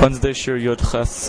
Wednesday Shir Yod Ches.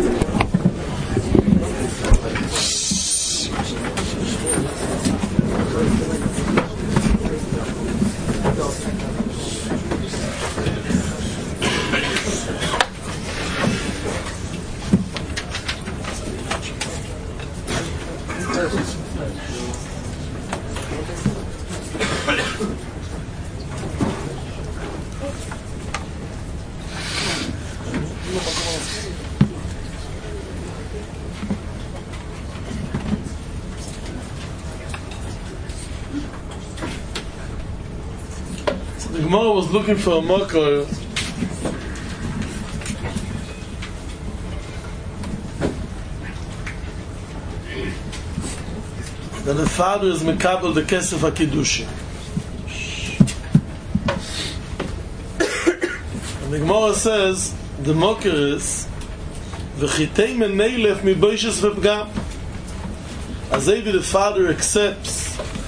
The Gemara was looking for a makor that the father is mekabel the kesef hakiddushin. And the Gemara says the makor is v'chitei menelef mi boishes v'pgam. As maybe the father accepts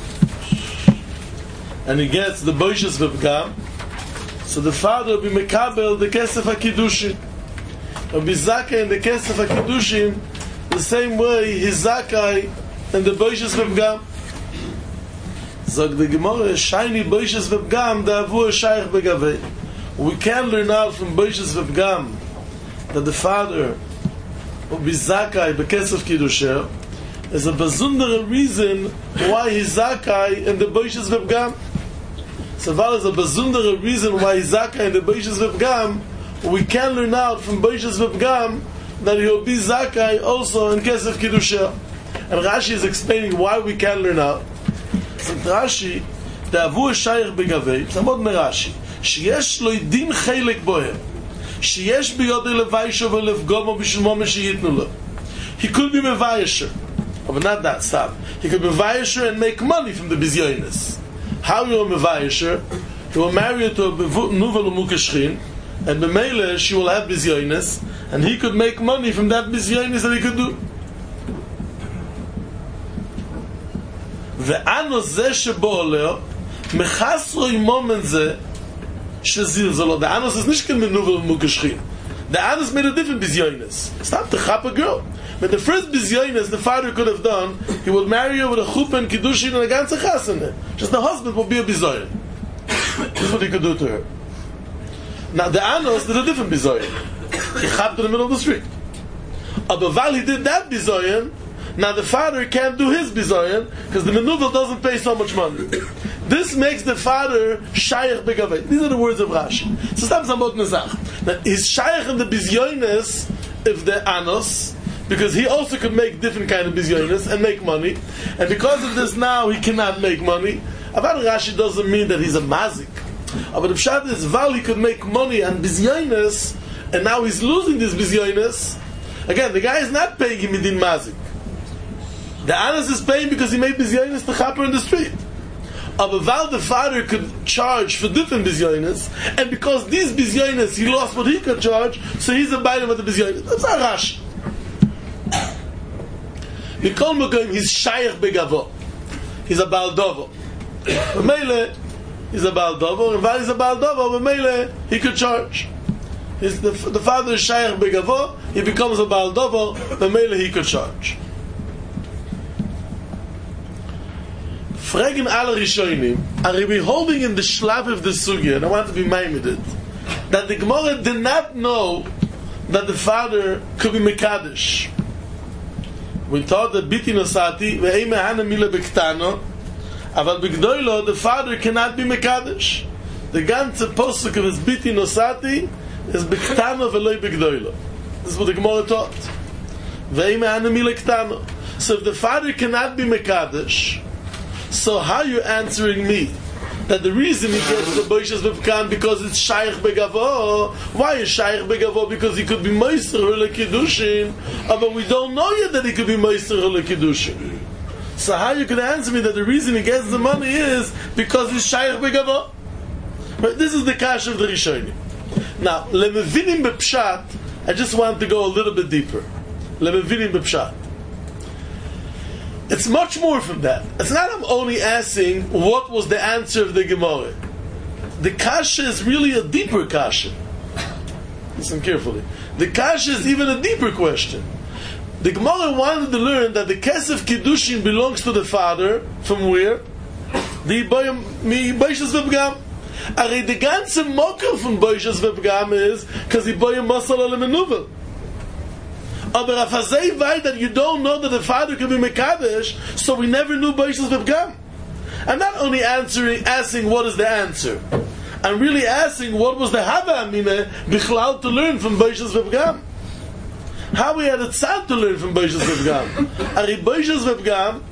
and he gets the boishes v'pgam, so the father will be mekabel the kesef hakiddushin. He'll be zakai in the kesef hakiddushin the same way he's zakai in the boishes v'pgam. Zog the Gemara, shiny boishes v'pgam da'avu shaykh begavei. We can learn out from boishes v'pgam that the father will be zakai b'kesef kiddushin. There's a bazundere reason why he's zakai in the boishes v'pgam. So while there's a bazundere reason why he's zakai in the boishes v'pgam, we can learn out from boishes v'pgam that he will be zakai also in kesef kiddushin. And Rashi is explaining why we can learn out. So Rashi, da'avu shayich begavei, samod merashi, sheyesh lo din chelek bohem, sheyesh biyodei levaisho v'levgomo b'shmo meshiyitnu lo. He could be mevayesher, but not that, stop. He could be mevayesher and make money from the bizyonis. How you mevayesher? He will marry her to a nuvel umukeshchin, and b'meile she will have bizyonis, and he could make money from that bizyonis that he could do. ואנוס זה שבו עולר מחסרו אימום זה שזיר זה לא the anus is nicht kein menuvell mukeshchin. The anus made a different bizyonis. It's not the chapa girl. But the first bizyonis the father could have done, he would marry her with a chuppah and kiddushin and a ganze chasana. Just the husband would be a bizyon. This is what he could do to her. Now the anus did a different bizyon. He chapped in the middle of the street. But while he did that bizyon, now the father can't do his bizayon because the menuvel doesn't pay so much money. This makes the father shayach begavei. These are the words of Rashi. So stop about nezach. That he's shayach in the bizyonis if the anos, because he also could make different kind of bizyonis and make money. And because of this now he cannot make money. About Rashi doesn't mean that he's a mazik. But the pshat is while he could make money on bizyonis and now he's losing this bizyonis. Again, the guy is not paying him in din mazik. The Anas is paying because he made bizyonis to chapper in the street. But while the father could charge for different bizyonis, and because these bizyonis he lost what he could charge, so he's a bailam of the bizyonis. That's our Rashi. Mikol Mokoim, he's shayach begavo. He's a baldovo. B'meile, he's a baldovo, and while he's a baldovo, b'meile, he could charge. The father is shayach begavo, he becomes a baldovo, b'meile he could charge. Fragen alle Rishonim, are we holding in the shlab of the sugya, and I want to be maimed that the Gemara did not know that the father could be mekadesh. We thought that biti nosati ve'eime hana mila bektano, aval begdoilo the father cannot be mekadesh. The ganze posuk of his biti nosati is bektano ve'loi begdoilo. This is what the Gemara taught. Ve'eime hana mila bektano. So if the father cannot be mekadesh, so how are you answering me that the reason he gets the boishes v'pkan because it's shayach begavo? Why is shayach begavo? Because he could be meiser or kiddushin, but we don't know yet that he could be meiser or kiddushin. So how you can answer me that the reason he gets the money is because it's shayach begavo? But this is the kash of the Rishonim. Now lemevinim bepshat, I just want to go a little bit deeper. Lemevinim bepshat. It's much more from that. It's not I'm only asking what was the answer of the Gemara. The kasha is really a deeper kasha. Listen carefully. The kasha is even a deeper question. The Gemara wanted to learn that the Kesef Kiddushin belongs to the father, from where? The Boishas V'Pgam. Are the ganze Mokel from Boishas V'Pgam is because the Boyim Masal Al Menuvel. Aber Afazei Vay that you don't know that the father could be Mekadesh, so we never knew Boishas V'Pgam. I'm not only asking what is the answer. I'm really asking what was the Hava Amina Bichlal to learn from Boishas V'Pgam. How we had a tzad to learn from Boishas V'Pgam. Ari Boishas V'Pgam,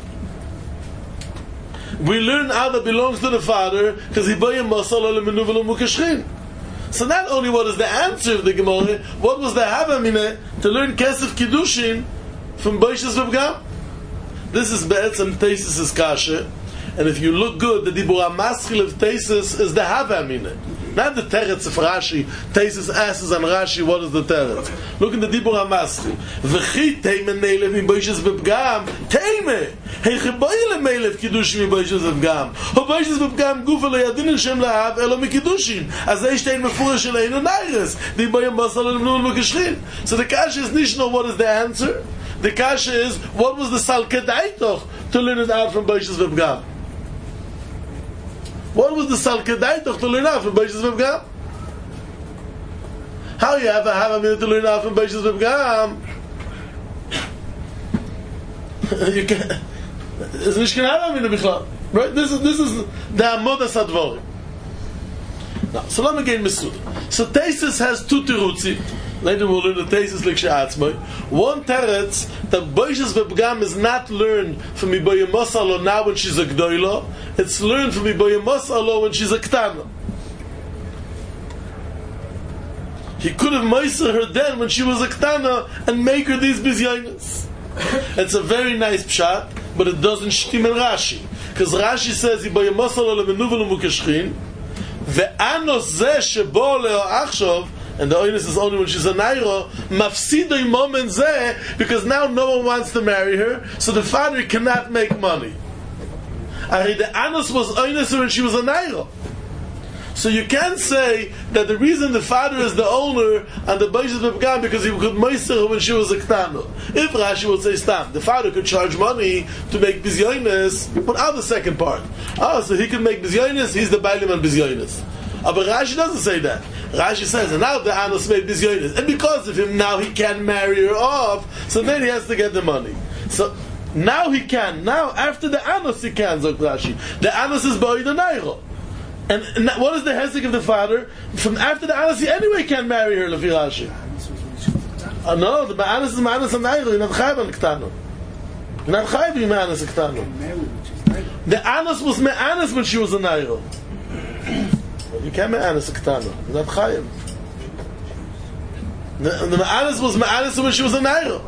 we learn how that belongs to the father because he boyim masal al menuvel mukashchin. So not only what is the answer of the Gemara, what was the havamina to learn Kesef Kiddushin from Boishas V'Pgam? This is be'etzem Teisus' kasha, and if you look good, the dibur hamaschil of Teisus is the havamina. Not the teretz of Rashi. Teisus asks on Rashi, what is the teretz? Look in the Dibur HaMaschil. V'chi teime nelev mi Boishas V'Pgam. Teime! Hei cheboyle melev Kiddushin mi Boishas V'Pgam. Ho Boishas V'Pgam gufa lo yadin Shem lahav elo mi Kiddushin. Azay shtein mefurish eleinu nairis. Di boyim basal el mnul mekashchin. So the kasha is nicht know what is the answer. The kasha is, what was the sal kedaitoch to learn it out from Boishas V'Pgam? What was the Sal Kedaitoch to learn out from Boishas V'Pgam? How you have a minute to learn out from Boishas V'Pgam? You can't. It's nicht gonna have a minute bichlal. Right? This is the Amodas Advorim. Now, so let me get Mesuda. So Teisus has two terutzi. Later we'll learn the Teisus like She'atzmai. One teretz that Boishas V'Pgam is not learned from Iboyim Masalo now when she's a Gdoilo. It's learned from Iboyim Masalo when she's a Ktana. He could have meiser her then when she was a Ktana and make her these bizyonis. It's a very nice pshat, but it doesn't shtim in Rashi. Because Rashi says Iboyim Masalo lemenuvel umukashchin ve'anos zeh shebo leo achshov. And the oinus is only when she's a nairo, mafsidoi moment zeh, because now no one wants to marry her, so the father cannot make money. The anus was oinus when she was a nairo. So you can't say that the reason the father is the owner and the Boishas V'Pgam because he could meiser her when she was a ktano. If Rashi would say stam, the father could charge money to make bizyonis without the second part. Oh, so he can make bizyonis, he's the bailim and bizyonis. But Rashi doesn't say that. Rashi says, and now the Anos made bizyonis, and because of him, now he can't marry her off, so then he has to get the money. So now he can. Now after the Anos he can, Zok Rashi. The Anos is Boi the Nairo. And what is the hezek of the father? From after the Anos he anyway can't marry her, Lefi Rashi. No, the Anos is Ma'anos and Nairo, you're not chayiv on Ktano. You're not chayiv on Ma'anos and Ktano. The Anos was Ma'anos when she was a Nairo. You can't Ma'anis a Ktana. You're not Chayiv. The Ma'anis was Ma'anis when she was a Nairo.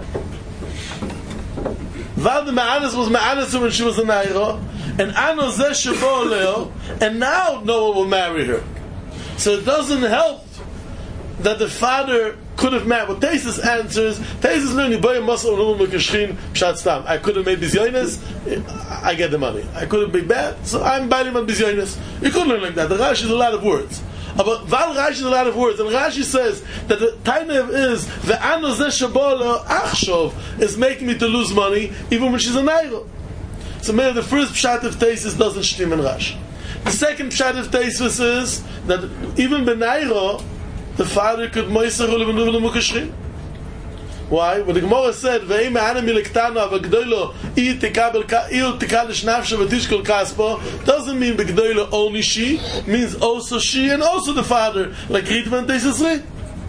Val the Ma'anis was Ma'anis when she was a Nairo. And Ano Zeh Shebo Leo. And now no one will marry her. So it doesn't help that the father could have married. What Teisus answers, Teisus learning Boyim Masal Unum Mekashchin Pshat Stam. I could have made bizyonis, I get the money. I could have been bad, so I'm bailim on bizyonis. You could learn like that. The Rashi is a lot of words. But Val Rashi is a lot of words, and Rashi says that the Tainev is the Ano Zeh Shabo Achshov is making me to lose money even when she's a Nairo. So maybe the first Pshat of Teisus doesn't shtim in Rashi. The second Pshat of Teisus is that even Benairo, the father could meiser her lemenuvel mukashchin. Why? When the Gemara said, "Ve'im ma'anim milektana v'gdoilo il tikalish nafsha v'tishkol kaspo," doesn't mean b'gdoilo only she, means also she and also the father, like Ritman Teisus Ri.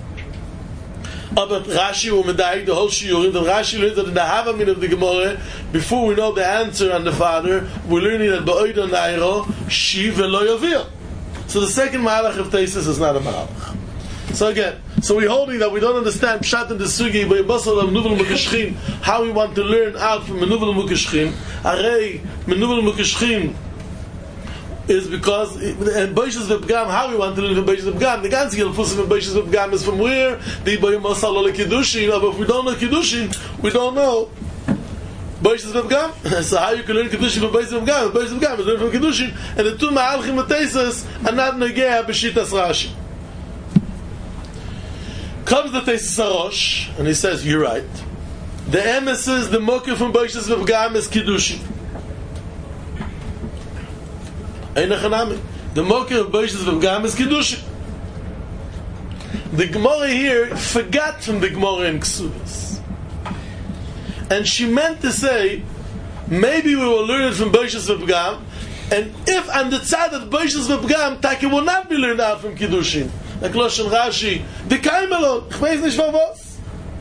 But Rashi will medayik the whole shiurim. That Rashi learns that in the Havamin of the Gemara, before we know the answer on the father, we're learning that ba'oida nairo she ve'lo yavir. So the second mahalach of Teisus is not a mahalach. So again, so we're holding that we don't understand Pshat and the Sugi by Basal of Menuvel Mukashchin, how we want to learn out from Menuvel Mukashchin. Array Menuvel Mukashchin is because and Boishas V'Pgam, how we want to learn from Boishas V'Pgam. The ganze Gilfus of Boishas V'Pgam is from where the Boyim Masal Ole Kiddushin. But if we don't know Kiddushin, we don't know Boishas V'Pgam. So how you can learn Kiddushin from Boishas V'Pgam? Boishas V'Pgam is learn from Kiddushin, and the two Ma'alchim Teisus are not Negea B'Shitas Rashi. Comes the Teisus HaRosh, and he says, you're right. The emes is the mokir from Boishas V'Pgam is Kiddushin. Einachanami. The mokir of Boishas V'Pgam is Kiddushin. The Gemara here forgot from the Gemara in Ksubas. And she meant to say, maybe we will learn it from Boishas V'Pgam, and if on the tzad of Boishas V'Pgam, Taki will not be learned out from Kiddushin. Like Loshen Rashi, the Kaimelon, ich weiß nicht von was.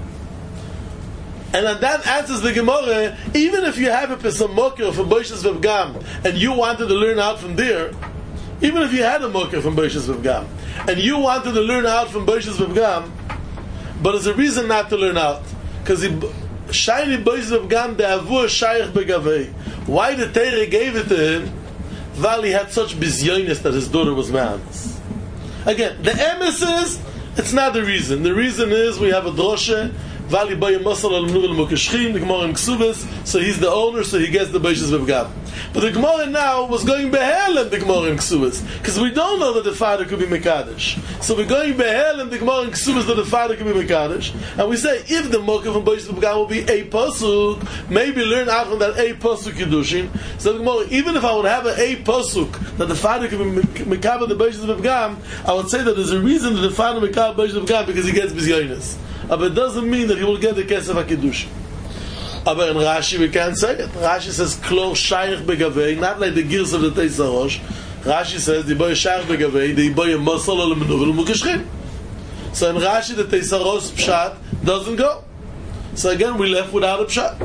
And that answers the Gemara, even if you have a Pesam Mokir from Boishas V'Pgam, and you wanted to learn out from there, even if you had a Mokir from Boishas V'Pgam, and you wanted to learn out from Boishas V'Pgam, but there's a reason not to learn out. Because Shiny Boishas V'Pgam, the Avur Shaykh Begavei. Why the Torah gave it to him? While he had such bizyonis that his daughter was man's. Again, the emes is, it's not the reason. The reason is we have a droshe, Vali Bayim Masal al Nuvel Mokashchim, the Gemara in Ksubas, so he's the owner, so he gets the Boishas V'Pgam. But the Gemara now was going behel in the Gemara in Ksubas, because we don't know that the father could be Mekadosh. So we're going behel in the Gemara in Ksubas that the father could be Mekadosh, and we say, if the Mokah from Boishas V'Pgam will be a Pasuk, maybe learn out from that a Pasuk Kiddushin. So the Gemara, even if I would have a Pasuk that the father could be Mekabel the Boishas V'Pgam, I would say that there's a reason that the father Mekabel Boishas V'Pgam because he gets Bizyonis. But it doesn't mean that he will get the Kesef HaKiddush. But in Rashi we can't say it. Rashi says, Klor Shaykh Begavei, not like the gears of the Teisus HaRosh. Rashi says, the boy Shaykh Begavei, the boy Mosal al Menuvel Mukashchim. So in Rashi the Teisus HaRosh Pshat doesn't go. So again we left without a Pshat.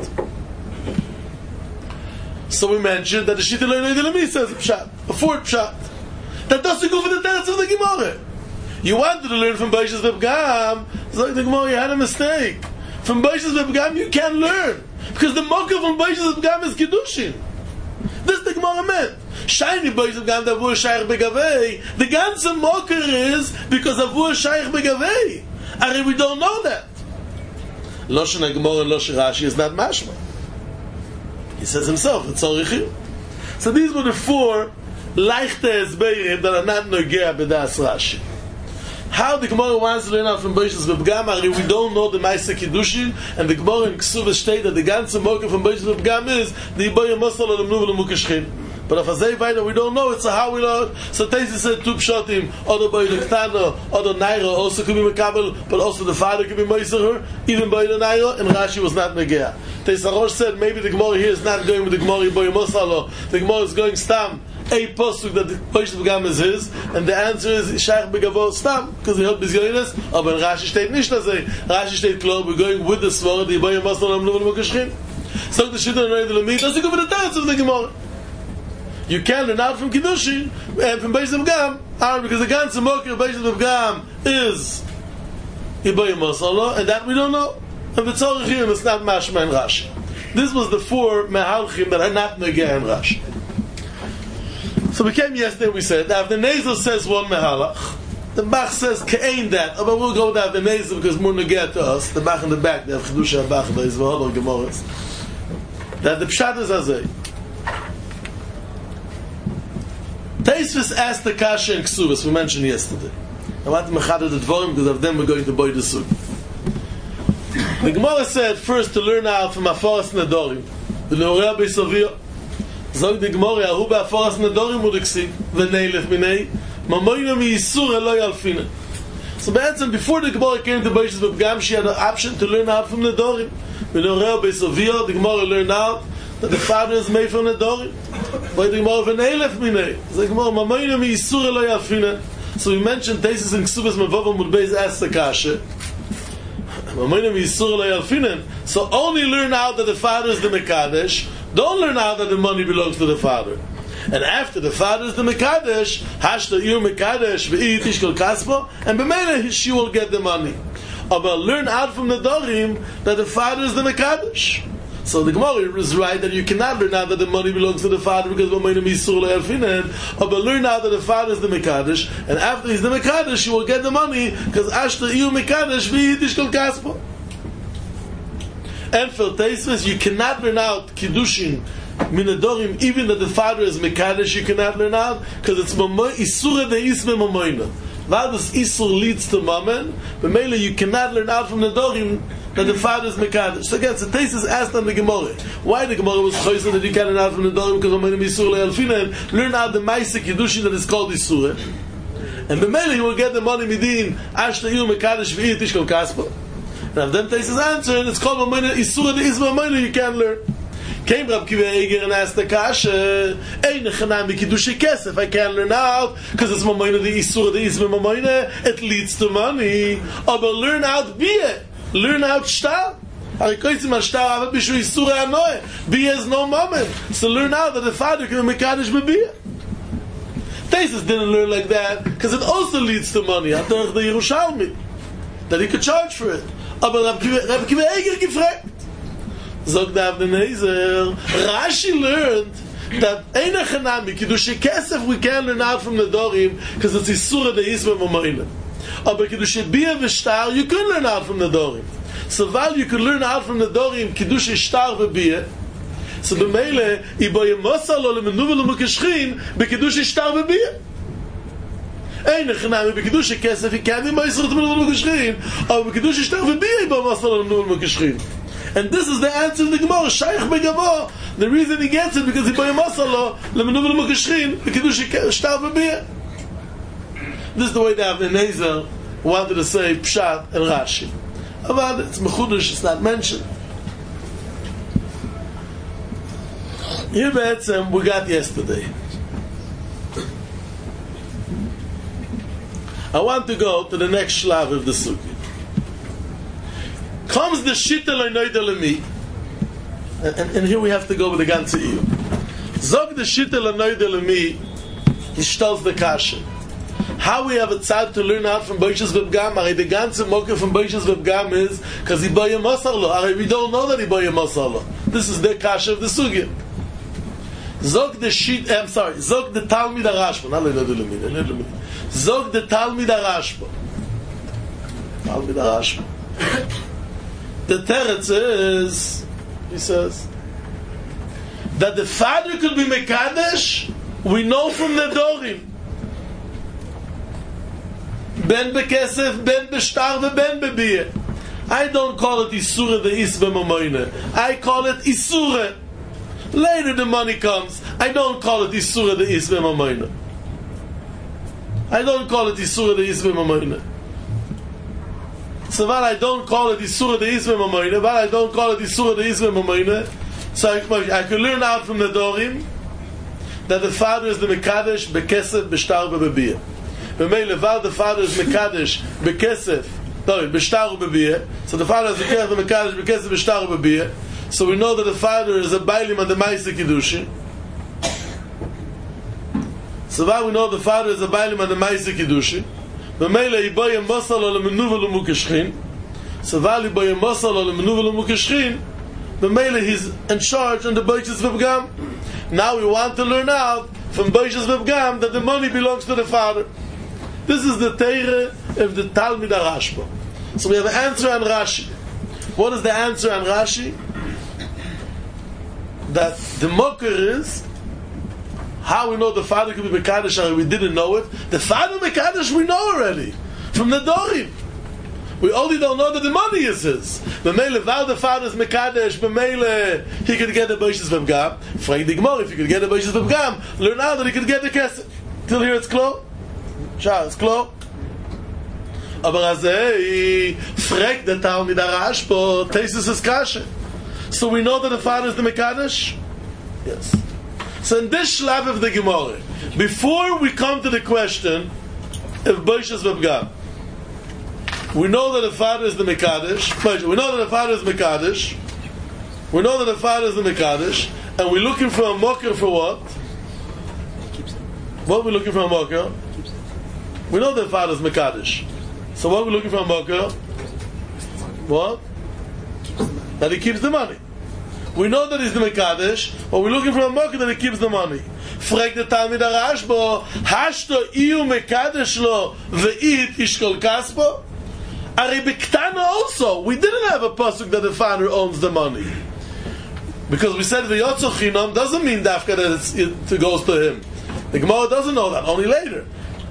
So we mentioned that the Shita Lo Yedei says a Pshat, a fourth Pshat. That doesn't go for the teretz of the Gemara. You wanted to learn from Boishas V'Pgam, it's like the Gemara, you had a mistake. From Boishas V'Pgam you can't learn. Because the Mokah from Boishas V'Pgam is Kiddushin. This the Gemara meant. Shiny Boishas V'Pgam, the Avur Shaykh Begavei. The ganze Mokah is because Avur Shaykh Begavei. And we don't know that. Loshen HaGemara and Loshen Rashi is not mashma. He says himself, it's Tzorichim. So these were the four leichte esbeirim that are not nogea b'das Rashi. How the Gemara wants to learn out from Boishas V'Pgam, we don't know the Ma'aseh Kiddushin, and the Gemara in Ksubas state that the ganze Mokah from Boishas V'Pgam is the Yibayim Masal al Menuvel Mukashchim. But if I say we don't know it, so how we know it? So Teisus said two pshatim, other by the Ktana, other Naira also could be Mekabel, but also the father could be Meiser her, even by the Naira, and Rashi was not Negea. Teisus HaRosh said maybe the Gemara here is not going with the Gemara Yibayim Masal, the Gemara is going stam. A pasuk that the Boishas V'Pgam is his, and the answer is Shaykh Begavo Stam, because he held Bizyonis, but in Rashi steht nicht das. Rashi steht klar, we're going with the Svara, the Yibayim Masal al Menuvel Mukashchim. So the Shita Lo Yedei L'mi doesn't go for the teretz of the Gemara. You can learn out from Kiddushin and from Boishas V'Pgam, because the ganze Mokah of Boishas V'Pgam is Yibayim Masal, and that we don't know. And the Tzorichim is not mashma in Rashi. This was the four mehalchim that are not negeh in Rashi. So we came yesterday, we said, that if the Nezel says one mehalach, the Bach says ke'ein that, but we'll go with the Nezel because more negeh to us, the Bach in the back, they have Chidusha Bach, there is Vahadol Gemaras, that the Pshat is Azay. Teisvis asked the Kasha in Ksubas, we mentioned yesterday. I want to mechaded the Dvorim because of them we're going to buy the Sug. The Gemara said first to learn out from Afaras Nedorim, the Neorei Beisaviyah. Zog the Gemara, Ahu be'afaras nedorim u'diksib, v'neilech minei, mamoyna mi-yisur eloi alfina. So be'etzem, before the Gemara came to Boishas V'Pgam, she had an option to learn out from nedorim. V'neorei Beisaviyah, the Gemara learned out that the father is made from nedorim. But the Gemara, v'neilech minei. So the Gemara, mamoyna mi-yisur eloi alfina. So we mentioned Teisus in Ksubas Mevava Mudbeis asked the Kasha. So only learn out that the father is the Mekadesh. Don't learn out that the money belongs to the father. And after the father is the Mekadesh, Hashta Ir Mekadesh V'I Tishkol Kaspo, and B'meila she will get the money. But learn out from the Dorim that the father is the Mekadesh. So the Gemara is right that you cannot learn out that the money belongs to the father because but learn out that the father is the Mekadesh, and after he's the Mekadesh, you will get the money because Ashta Ir Mekadesh V'I Tishkol Kaspo. And for Teisves, you cannot learn out Kiddushin Minadorim, even that the father is Mekadesh, you cannot learn out because it's Isura de Isme Mamoina. While this Isur leads to Mammon, but mainly you cannot learn out from the Dorim that the father is Mekadosh. So again, the Tesis asked on the Gemara, why the Gemara was chosen that you can't learn out from the Dorim because Mammon Isur le'alfinen, learn out the Maisa Kiddushin that is called Isur. And the mainly you will get the money midin, Ashta Iu Mekadosh V'ir Tishkol Kaspo. Now then Tesis answered, it's called Mammon Isur the Isma Mammon you can't learn. Came Rab Kiva Eger and asked the Kasha, Ein Chanami Kiddushi Kesef, I can't learn out, because it's Mamoina the Isur, the Isma Mamoina, it leads to money. But learn out Biyeh, learn out Shtar. Harikoitzim HaShtar, Avat Bishu Isur HaNoeh, Biyeh is no moment. So learn out that the father can be Mekadosh B'Biyeh. Tesis didn't learn like that, because it also leads to money. Atarach the Yerushalmi, that he could charge for it. But Rab Kiva Eger gefragt. Zog the Avnezer, Rashi learned that Eina Chanami Kiddushi Kesef we can learn out from the Dorim because it's Isura the Isma Mamoina. But Kiddushi Biyeh v'Shtar you could learn out from the Dorim. So while you could learn out from the Dorim Kiddushi Shtar v'Biyeh, so b'meile Iboye Mosar lo lemenuvel u'mukeshchin b'Kiddushi Shtar v'Biyeh. Eina Chanami b'Kiddushi Kesef he can't be Mosar lo lemenuvel u'mukeshchin, but b'Kiddushi Shtar v'Biyeh Iboye Mosar lo lemenuvel u'mukeshchin. And this is the answer to the Gemara. Shaykh Begavo. The reason he gets it because he boy masalo lemenuvel mukashrin b'kiddush shtar v'biyeh. This is the way the Avnezer wanted to say Pshat and Rashi. But it's mechudesh. It's not mentioned. Here, be'etzem, we got yesterday. I want to go to the next shlav of the sugi. Comes the shita le'noida le'mi, and here we have to go with the ganze iyum. Zog the shita le'noida le'mi, he stells the kasha. How we have a tzad to learn out from Boishas V'Pgam? The ganze mocker from Boishas V'Pgam is because he boya masar lo. We don't know that he boya masar lo. This is the kasha of the sugya. Zog the shit. I'm sorry. Zog the Talmid HaRashba. Not le'noida le'mi. Zog the Talmid HaRashba. Talmid HaRashba. The teretz is, he says, that the father could be Mekadesh, we know from the Dorim. Ben bekesef, ben beshtar, ben bebiyeh. I don't call it Isura the Isbe Mamoine. I call it Isura. Later the money comes. I don't call it Isura the Isbe Mamoine. I don't call it Isura the Isbe Mamoine. So while I don't call it Isura the Isma Mamoine, while I don't call it Isura the Isma Mamoine, so I could learn out from the Dorim that the father is the Mekadesh Bekesef B'Shtar B'Biyeh. B'meile, while the father is Mekadesh Bekesef B'Shtar B'Biyeh, so the father is the Mekadesh Bekesef B'Shtar B'Biyeh, so we know that the father is a Bailim and the Maisa Kiddushin. So while we know the father is a Bailim and the Maisa Kiddushin, B'meile Iboye Mosar lo lemenuvel u'mukeshchin. So while Iboye Mosar lo lemenuvel u'mukeshchin, b'meile he's in charge on the Boishas V'Pgam. Now we want to learn out from Boishas V'Pgam that the money belongs to the father. This is the Teire of the Talmid HaRashba. So we have an answer on Rashi. What is the answer on Rashi? That the mocker is how we know the father could be Mekadesh and we didn't know it. The father Mekadesh we know already from the Dorim. We only don't know that the money is his. B'meile, while the father is Mekadesh, b'meile, he could get the Boishas V'Pgam. Frag the Gemara, if he could get the Boishas V'Pgam, learn out that he could get the Kesef. Till here it's close. Shah, it's close. Aber azei, frag the Talmid HaRashba, Tesis is kasha. So we know that the father is the Mekadesh? Yes. So in this shlav of the Gemara, before we come to the question of Boishas V'Pgam, we know that the father is the Mekadesh. We know that the father is Mekadesh. We know that the father is the Mekadesh, and we're looking for a mocker for what? What are we looking for a mocker? We know that the father is Mekadesh. So what are we looking for a mocker? What? That he keeps the money. We know that he's the Mekadesh, but we're looking for a mocker that he keeps the money. Frag the Talmid HaRashba, Hashto iu Mekadesh lo ve'it ishkol kaspo? Ari B'Ktana also, we didn't have a pasuk that the father owns the money. Because we said V'yotzo chinam doesn't mean dafka that it goes to him. The Gemara doesn't know that, only later.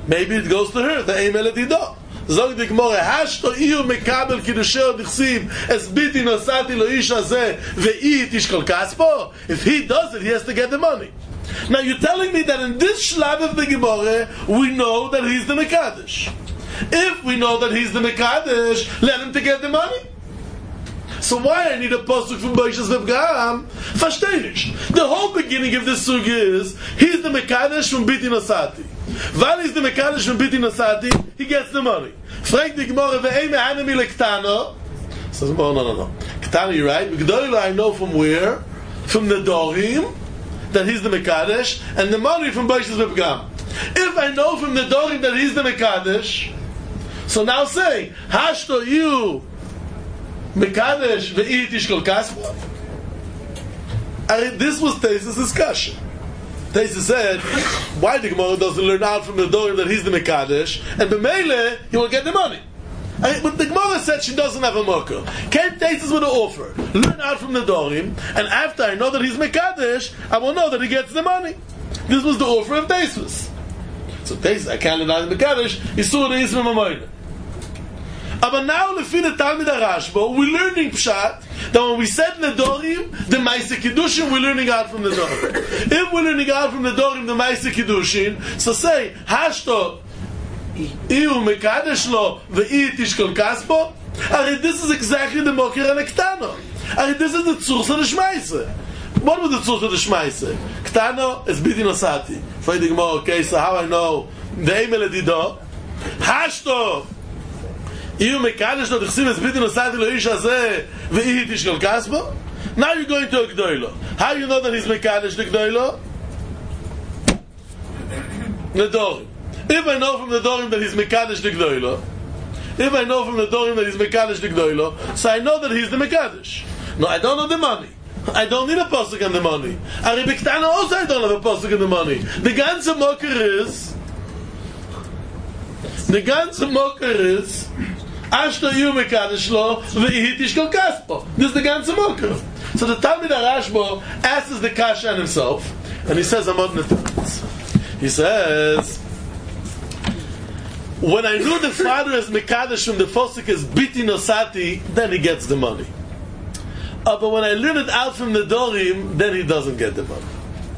maybe it goes to her, the Ein Meledido. Zog the Gemara, Hashto iu mekabel kidusheo dichsiv es biti nosati lo ish hazeh ve'i tishkol kaspo. If he does it, he has to get the money. Now you're telling me that in this shlab of the Gemara, we know that he's the Mekadesh. If we know that he's the Mekadesh, let him to get the money. So why I need a posuk from Boishas Vevgam? Versteh nicht. The whole beginning of this sugya is, he's the Mekadesh from Biti Nosati. While he's the Mekadesh from Biti Nosati, he gets the money. Frag the Gemara, ve'ei me'anami lektano. Says, oh, no. Ktano, you're right. G'doilo, I know from where? From the Dorim, that he's the Mekadesh, and the money from Boishas Vevgam. If I know from the Dorim that he's the Mekadesh, so now say, Hashto you Mekadesh ve'i tishkol kaspo. This was Teisa's discussion. Teisa said, why the Gemara doesn't learn out from the Dorim that he's the Mekadesh, and b'meile he will get the money. But the Gemara said she doesn't have a mocker. Came Teisa's with an offer. Learn out from the Dorim, and after I know that he's Mekadesh, I will know that he gets the money. This was the offer of Teisa's. So Teisa, I can't learn out the Mekadesh, he saw the Yisra Mamoyne. But now, lefi the Talmid HaRashba, we're learning Pshat, that when we said Nedorim, the Maaseh Kiddushin, we're learning out from the Nedorim. If we're learning out from the Nedorim, the Maaseh Kiddushin, so say, Hashto, Iu Mekadesh lo, ve'i tishkol kaspo, this is exactly the Moker and Ktano. This is the Tzurs of the Shmaise. What was the Tzurs of the Shmaise? Ktano is Biti Nosati. For the Gemara, okay, so how I know, the Ein Meledido, Hashto, Iu Mekadesh lo dichsiv es biti nosati lo ish hazeh ve'i tishkol kaspo. Now you're going to a Gdoilo. How do you know that he's Mekadesh the Gdoilo? Nedorim. If I know from the Dorim that he's Mekadesh the Gdoilo, so I know that he's the Mekadesh. No, I don't know the money. I don't need a posuk on the money. Ari Biktana also I don't have a posuk on the money. The ganze mocker is Ashto yu mekadesh lo ve'i tishkol kaspo. This is the ganze mocker. So the Talmid HaRashba asks the kasha on himself, and he says, he says, when I knew the father is mekadesh from the posuk is biti nosati, then he gets the money. But when I learn it out from the Dorim, then he doesn't get the money.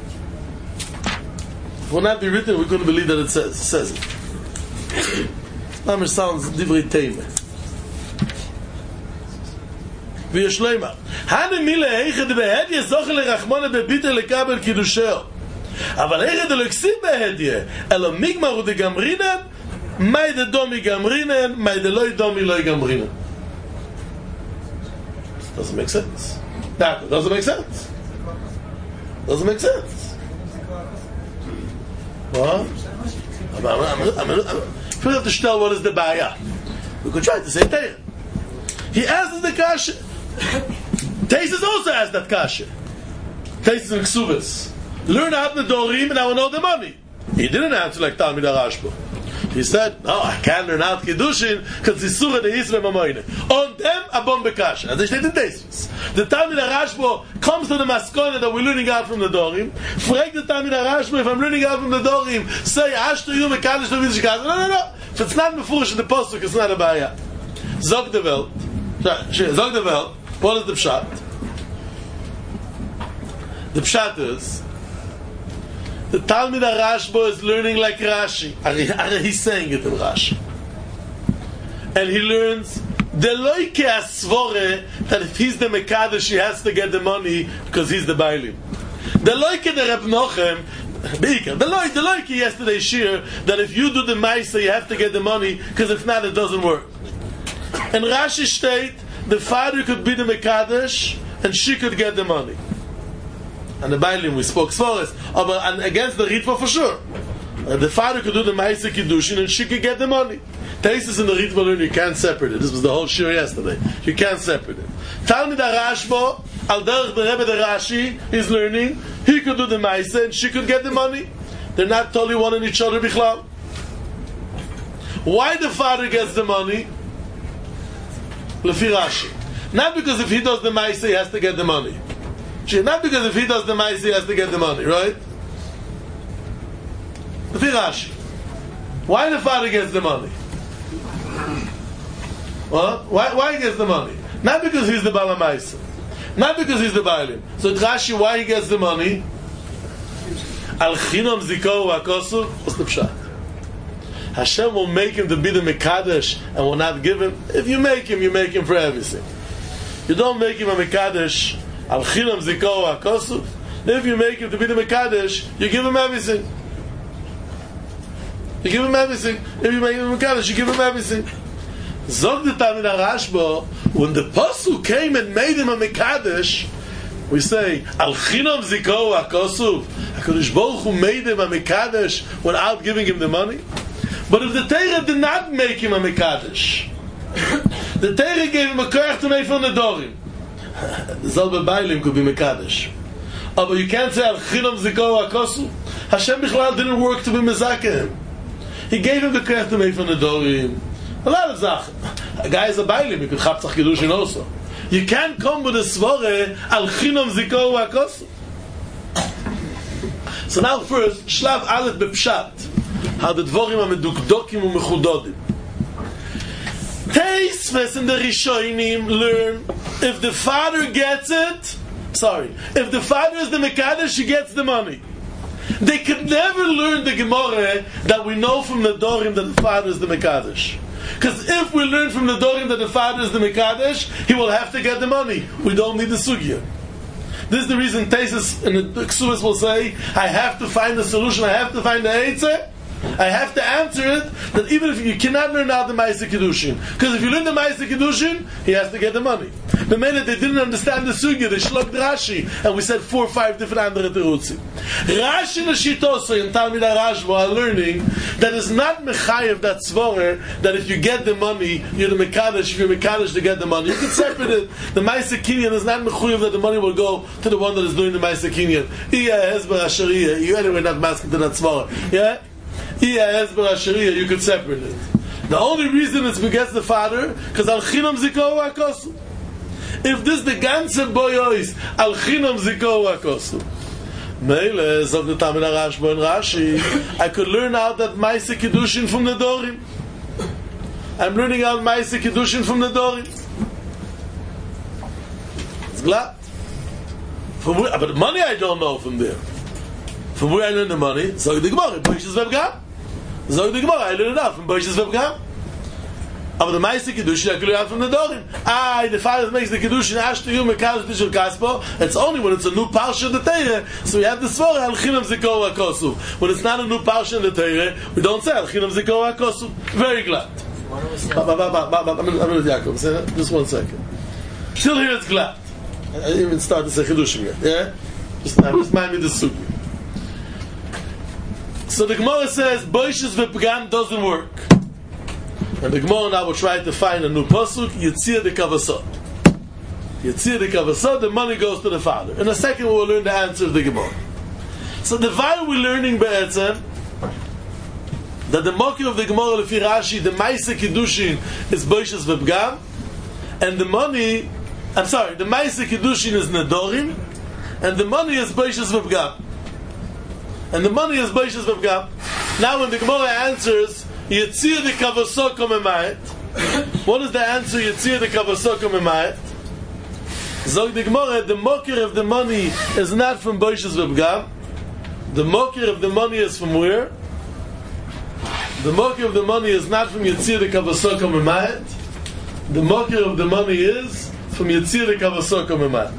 It will not be written, we couldn't believe that it says it. Mamish sounds divrei teime. V'yeshleima. Hane mile eichad behedye zoche lerachmone bebite lekabel kiddusheo. אבל eichad lo ksib behedye elo migmar ude gamrinen mai de domi gamrinen mai de loy domi loy gamrinen. Doesn't make sense. That doesn't make sense. Doesn't make sense. What? I'm have to tell what is the baya. We could try to say Teir. He asks the kasha. Teisus also asked that kasha. Teisus and Ksubis. Learn out the Dorim and I will know the money. He didn't answer like Talmid HaRashba. He said, no, I can't learn out Kiddushin because it's Surah the Yisra Mamoyne. On them, a bomb bekasha. As they say in Teisus. The Talmid HaRashba comes to the maskona that we're learning out from the Dorim. Frag the Talmid HaRashba, if I'm learning out from the Dorim, say, Ashto yu mekadesh lo v'zikaz. No. If it's not befurish in the posuk, it's not a baya. Zog the Welt. What is the pshat? The pshat is the Talmid HaRashba is learning like Rashi. He's saying it in Rashi. And he learns the loike asvore that if he's the Mekadesh, he has to get the money because he's the Bailim. The loike the Reb Nochem, the loike yesterday shir that if you do the Maisa, you have to get the money because if not, it doesn't work. And Rashi state the father could be the Mekadesh and she could get the money. And the Bailim, we spoke Svoris, and against the Ritva for sure. The father could do the Maisa Kiddushin and she could get the money. Teisus in the Ritva learn you can't separate it. This was the whole shir yesterday. You can't separate it. Talmid HaRashba, al derech the Rebbe the Rashi, is learning, he could do the Maisa and she could get the money. They're not totally one in each other, Bichlal. Why the father gets the money? Lefi Rashi. Not because if he does the Maisa, he has to get the money. Not because if he does the Maisa, he has to get the money, right? Lefi Rashi. Why the father gets the money? What? Why he gets the money? Not because he's the Bala Maisa. Not because he's the Baalim. So Rashi, why he gets the money? Al Chinam Ziko Akosu. What's the pshat? Hashem will make him to be the Mekadesh and will not give him. If you make him for everything. You don't make him a Mekadesh. Al Chinam Ziko Akosu. If you make him to be the Mekadesh, you give him everything. You give him everything. If you make him a Mekadesh, you give him everything. Zog the Talmid HaRashba, when the Pasuk came and made him a Mekadesh, we say, Al Chinam Ziko Akosu. HaKadosh Baruch Hu made him a Mekadesh without giving him the money. But if the Torah did not make him a Mekadesh, the Torah gave him a koyach to make from the Dorim. The Zalbe Bailim could be Mekadesh. But you can't say Al Chinam Ziko Akosu. Hashem Bichlal didn't work to be Mezakeh him. He gave him the koyach to make from the Dorim. A lot of Zach. A guy is a Bailim, he could Chaptzach Kiddushin also. You can't come with a Svore Al Chinam Ziko Akosu. So now first, Shlav Aleph Bepshat. How the Dvorim are medukdokim and mechudodim. Teisves and the Rishonim learn if the father gets it, if the father is the Mekadesh, he gets the money. They could never learn the Gemara that we know from the Dorim that the father is the Mekadesh. Because if we learn from the Dorim that the father is the Mekadesh, he will have to get the money. We don't need the Sugya. This is the reason Tesis and the Ksuas will say, I have to find the solution, I have to find the Eitzah. I have to answer it that even if you cannot learn out the Ma'aseh Kiddushin, because if you learn the Ma'aseh Kiddushin, he has to get the money. The minute they didn't understand the sugya, they shlogged Rashi, and we said 4 or 5 different andere terutzi. Rashi and Shitosai and Talmid HaRashba are learning that it's not mechayev that tzvorer that if you get the money, you're the mekadesh. If you're mekadesh to get the money, you can separate it. The Ma'aseh Kinyan is not mechayev that the money will go to the one that is doing the Ma'aseh Kinyan. Iya hezber asheriyah. You anyway not masking to that tzvorer. Yeah. You could separate it. The only reason it's against the father because al chinam ziko akosu. If this the ganze boyois al chinam ziko akosu, Mele of the Talmid HaRashba and Rashi, I could learn out that Ma'aseh Kiddushin from the Dorim. I'm learning out Ma'aseh Kiddushin from the Dorim. It's glad. But the money I don't know from there. From where I learn the money, so the Gemara, Boish's Vebgam. So the Gemara, I learn it out from Boish's Vebgam. But the Ma'aseh Kiddushin, I could learn out from the Dorim. The father makes the Kiddushin, Ashtu Yom, Mekaz, Tishul Kaspo. It's only when it's a new Parsha in the Torah. So we have the Svara, Al Chinam Ziko HaKosu. When it's not a new Parsha in the Torah, we don't say Al Chinam Ziko HaKosu. Very glad. Just 1 second. Still here it's glad. I didn't even start to say Chiddushim yet. Yeah? Just mind me the sugi. So the Gemara says Boish's V'Pgam doesn't work. And the Gemara now will try to find a new pasuk, Yitzir de Kavasot. Yitzir de Kavasot, the money goes to the father. In a second we will learn the answer of the Gemara. So the while we're learning Be'etzem, that the Mokir of the Gemara Lefi Rashi, the Ma'aseh Kiddushin is Boish's V'Pgam, and the money, the Ma'aseh Kiddushin is Nedorim, and the money is Boish's V'Pgam. And the money is Boish's V'Pgam. Now when the Gemara answers Yitzir de Kavasot Komemayet, what is the answer Yitzir de Kavasot Komemayet? Zog the Gemara, the Mokir of the money is not from Boish's V'Pgam. The Mokir of the money is from where? The Mokir of the money is not from Yitzir de Kavasot Komemayet. The Mokir of the money is from Yitzir de Kavasot Komemayet.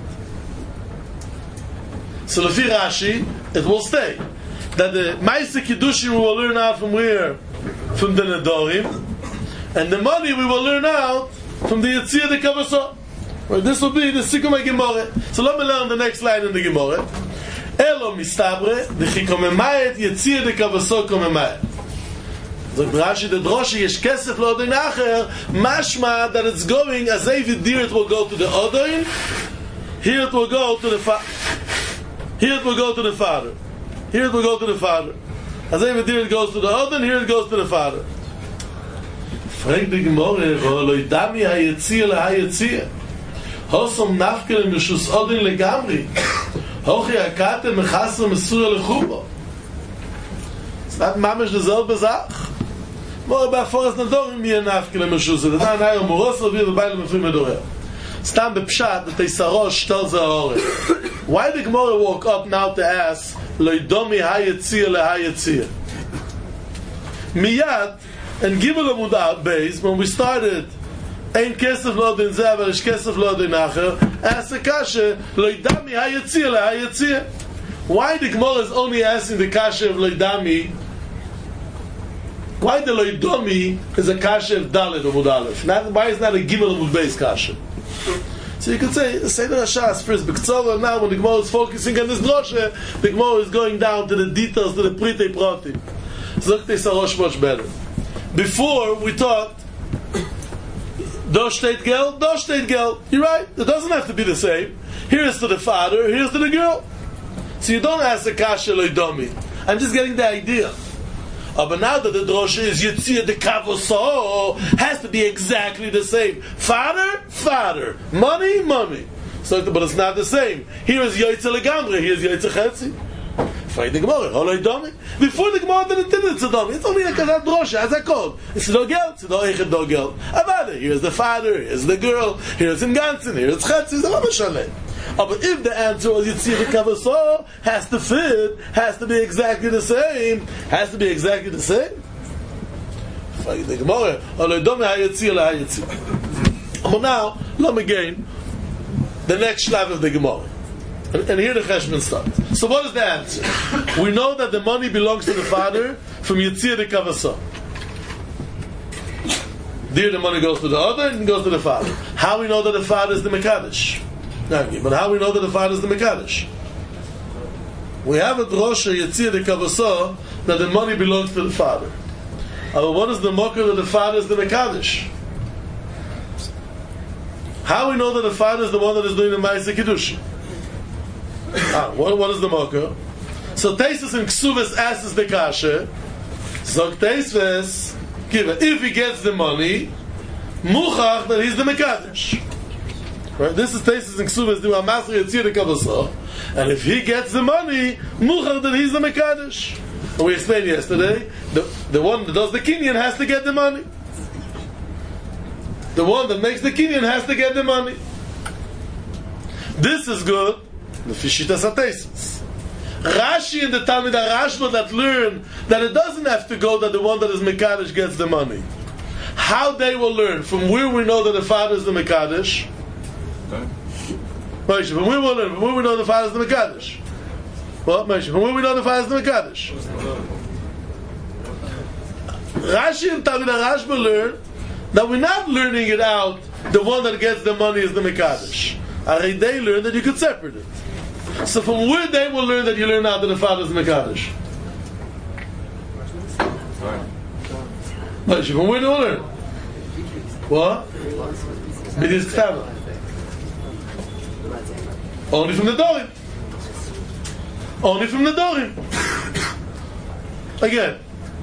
So Lefi Rashi, it will stay that the Ma'aseh Kiddushin we will learn out from where? From the Nedorim, and the money we will learn out from the Yitzir de Kavasot. Well, this will be the Sikum Gemara. So let me learn the next line in the Gemara. Elo mistabre de Chikomemayet Yitzir de Kavasot Komemayet. So Rashi the Droshi yesh kesef lo'odin acher, mashma that it's going as if here it will go to the Odin, here it will go to the Here it will go to the father. Here it will go to the father. As if here it goes to the other, and here it goes to the father. Frag the Gemara, lo yidami hayetzir lehayetzir. Hosom nafkel mishus odin legamri. Hochi akate mechasra mesura lechubo. It's not mamish derselbe Sach. more about forest nadorim mi nafke le meshuse da na moros vi bei le mfim medorer stam be pshat the Teisarosh tells the Aure why the Gemara woke up now to ask lo domi hayetzia le hayetzia miyad and gimel amud beis when we started ein kesef lo den zaver ish kesef lo den nacher ask the kasha lo domi hayetzia le hayetzia. Why the Gemara is only asking the kasha of loidami? Why the loidomi is a kasha of Dalet or Mudalef? Why is not a Gimel of Beis kasha? So you could say the Rashas first, B'Ktzova, now when the Gemara is focusing on this drosha, the Gemara is going down to the details, to the Pritei Pratim. Zok Teisarosh much better. Before we talked, Dosh State Gel, Dosh State Gel. You're right, it doesn't have to be the same. Here is to the father, here is to the girl. So you don't ask the kasha loidomi. I'm just getting the idea. But now that the drosha is Yitzia de Kavoso, has to be exactly the same. Father, money. So, but it's not the same. Here is Yoitza Legamre, here is Yoitza Chetzi. Fight the Gemara, loidomi. Before the Gemara didn't tell it's a domi. It's only a kazat drosha, as I called. It's no gel, it's no echet no gel. Avada, here's the father, here's the girl, here's in Gansen, here's Chetzi, it's a lot of shalem. But if the answer was Yitzir Kavaso has to fit, has to be exactly the same, But now, let me gain the next shlav of the Gemara. And here the Cheshbon starts. So what is the answer? We know that the money belongs to the father from Yitzir Kavaso. There the money goes to the other and goes to the father. How we know that the father is the Mekadosh? But how we know that the father is the Mekadosh? We have a drosha Yitzir de Kavaso that the money belongs to the father. But what is the mocker that the father is the Mekadosh? How we know that the father is the one that is doing the Ma'aseh Kiddush? What is the mocker? So Teisus and Ksuvas asks the kasha. Zog Teisus, if he gets the money, muchach that he's the Mekadosh. Right? This is Teisus and Ksuvas do a Masri Yitzir de Kavaso, and if he gets the money, muchach that he's the Mekadosh. And we explained yesterday, the one that does the kinyan has to get the money. The one that makes the kinyan has to get the money. This is good. The Fishitas Teisus. Rashi and the Talmid Rashba that learn that it doesn't have to go that the one that is Mekadosh gets the money. How they will learn from where we know that the father is the Mekadosh. Moshe, from where we know the father is the Mekadosh. What, Moshe? From where we know the father is the Mekadosh. Rashi and Talmid Rashba learn that we're not learning it out. The one that gets the money is the Mekadosh. They learn that you could separate it. So from where they will learn that you learn out that the father is the Mekadosh? Moshe, from where do you learn? What? It is Ktava. Only from the Dorim. Again.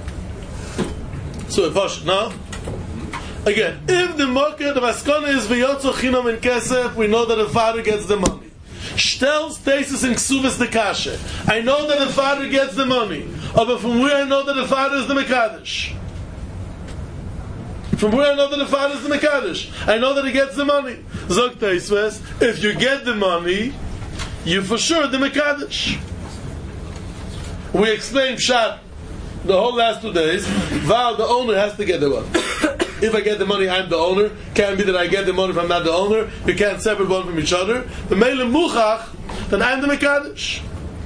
So if no? Again, if the market, the maskana is v'yotzo chinam in kesef, we know that the father gets the money. Shtel's Teisus and Ksuvas the kasha. I know that the father gets the money. But from where I know that the father is the Mekadosh? From where I know that the father is the Mekadosh? I know that he gets the money. Zok Teisus, if you get the money, you for sure the Mekadosh. We explained Pshat the whole last 2 days. Val, the owner has to get the money. If I get the money, I'm the owner. Can't be that I get the money if I'm not the owner. You can't separate one from each other. The Meile Muchach, then I'm the Mekadosh.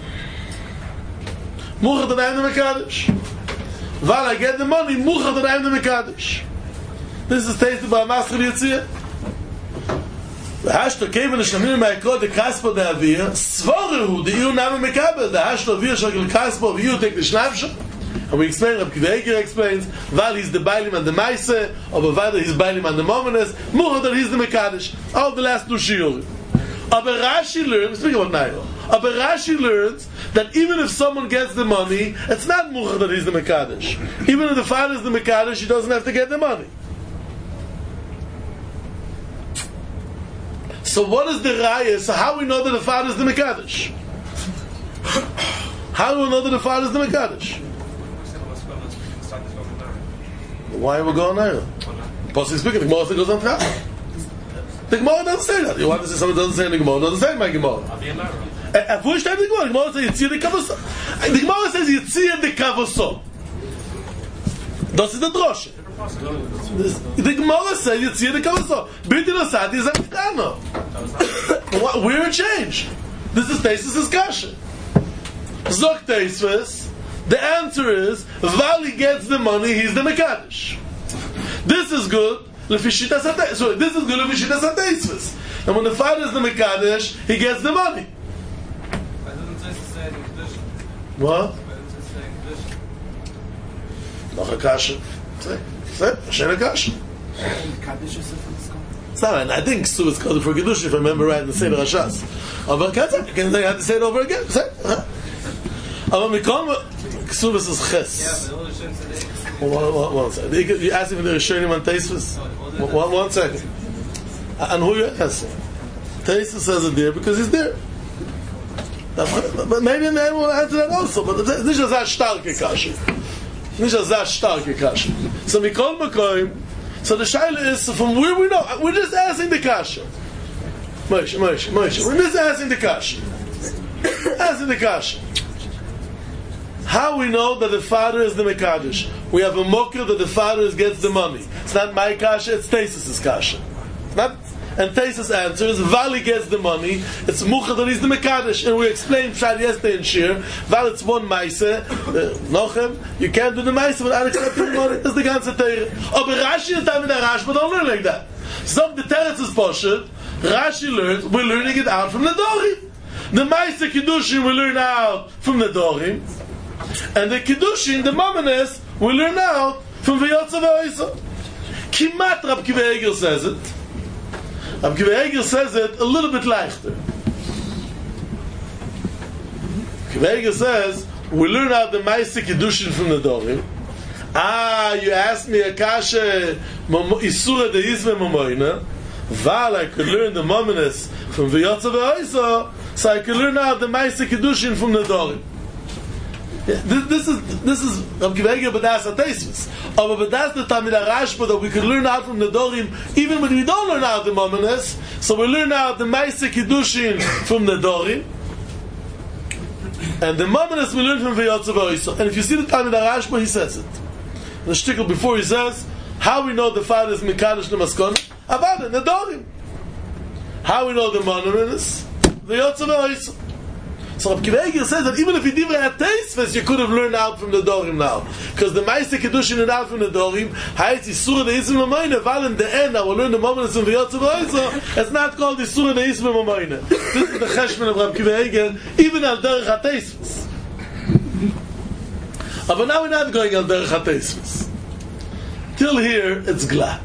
Muchach, then I'm the Mekadosh. Val, I get the money, Muchach, then I'm the Mekadosh. This is tasted by Master Yitzir. The Hashto Kevin Shamir Ma'ikot the Kaspo the Avir Svorehu the Iu Name Mekabel the Hashto Avir Shakil Kaspo Iu take the Shnavsha. And we explain, Rabbi Kiva explains, Val he's the Bailim and the Maise, or Bavada he's Bailim and the Momenes, Muhadar he's the Mekadosh. All the last 2 shiurim. Aber Rashi learns, speak about Nairo, Aber Rashi learns that even if someone gets the money, it's not Muhadar he's the Mekadosh. Even if the father is the Mekadosh, he doesn't have to get the money. So what is the Raya? So how we know that the father is the Mekadosh? How do we know that the father is the Mekadosh? Why are we going there? Possibly speaking, the Gemara goes on track. The Gemara doesn't say that. You want to say something doesn't say in the Gemara, doesn't say in my Gemara. Wo steht the Gemara? The Gemara says Yitzir de Kavoso. The Gemara says Yitzir de Kavoso. Das ist der Drosche. The Gemara says Yitzir de Kavoso. Bitte Nosati is a Miftano. We're a change. This is Teisus' Kasha. Zok Teisus. The answer is Vali gets the money, he's the Mekadosh. This is good. Lefishitas Ateisus. So this is good. Lefishitas Ateisus. And when the father is the Mekadosh, he gets the money. What? Noch a Kasha. Say, Hashem a Kasha. It's not right. I think Ksuv is called for Kiddush, if I remember right in the Seder Hashas. But I can say I have to say it over again. Say, aber Mikol Ksuv is Ches. One second. You asked if they're Rishonim on Teisvus? 1 second. And who you asking? Teisvus says it there because he's there. But maybe the man will answer that also. But this is a starke Kasha. This is a starke Kasha. So Mikol Makoim. So the Shaila is from where we know. We're just asking the Kasha. Moshe. We're just asking the Kasha. Asking the Kasha. How we know that the father is the Mekadosh? We have a mokir that the father gets the money. It's not my Kasha, it's Teisus' Kasha. It's not. And Teisus answers, Vali gets the money, it's Mucha that he's the Mekadosh. And we explained Pshad yesterday in Shir, Val it's one Maise, Nochem, you can't do the Maise without accepting the money. That's the ganze Teire. Aber Rashi is time in the Rashi, but don't learn like that. So the Teretz is Poshet, Rashi learns, we're learning it out from the Dorim. The Maise Kiddushin we learn out from the Dorim, and the Kiddushin, the Mamanes, we learn out from V'yotza V'oisa. Kimat Rab Kiva Eger says it. Rab Kiva Eger says it a little bit leichter. Kiva Eger says, we learn out the Maise Kiddushin from the Dorim. You asked me a kasha Isura de Yizve Momoina, Val I could learn the Mamanes from V'yotza V'oisa, so I could learn out the Maise Kiddushin from the Dorim. This is Rab Kiva Eger, but that's a Teisvus. But that's the Tamid HaRashba that we could learn out from the Dorim, even when we don't learn out the Momenes. So we learn out the Maise Kiddushin from the Dorim, and the Momenes we learn from V'yotza V'oisa. And if you see the Tamid HaRashba, he says it. The shtickle before he says, how we know the father is Mekadosh Nemaskon? About it, the Dorim. How we know the Momenes? V'yotza V'oisa. So Rab Kiva Eger says that even if you didn't have Teisvus, you could have learned out from the Dorim now. Because the Maise Kiddushin learned out from the Dorim, Hayat Yisura de Yisma Mamoine, while in the end I will learn the Momenes from V'yotza V'oisa, it's not called Yisura de Yisma Mamoine. This is the Cheshman of Rab Kiva Eger, even al Derech HaTeisvus. But now we're not going al Derech HaTeisvus. Till here, it's glad.